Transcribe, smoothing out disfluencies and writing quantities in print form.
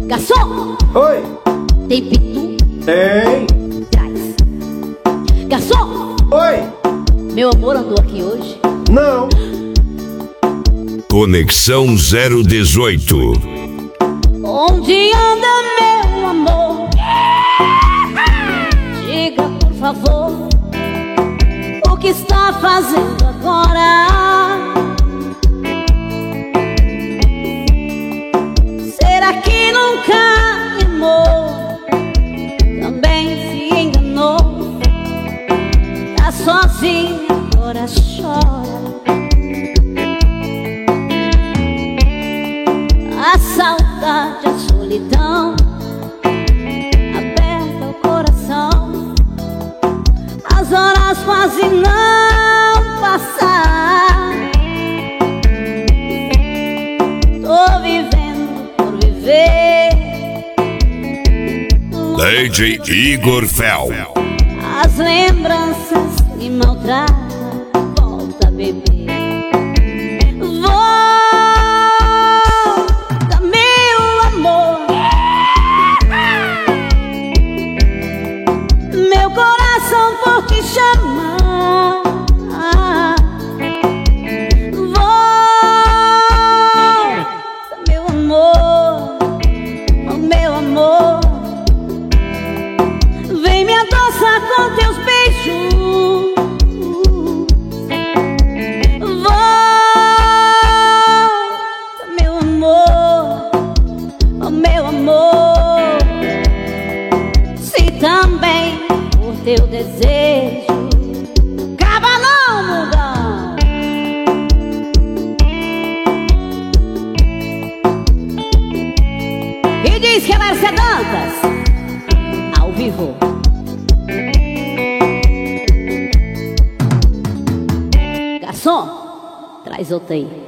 Garçom! Oi! Tem pitu? Tem! Traz. Garçom! Oi! Meu amor andou aqui hoje? Não! Conexão 018. Onde anda meu amor? Diga por favor, o que está fazendo agora? Será que nunca me amou? Também se enganou? Tá sozinha, agora chora. A saudade, a solidão aperta o coração. As horas quase não passam. Tô vivendo por viver. DJ Igor Fel. As lembranças me maltratam. Volta, bebê. Por que chama? Volta, meu amor, oh meu amor. Vem me adoçar com teus beijos. Volta, meu amor, oh meu amor. Se também teu desejo acaba não, mudar. E diz que é Márcia Dantas ao vivo. Garçom, traz outra aí.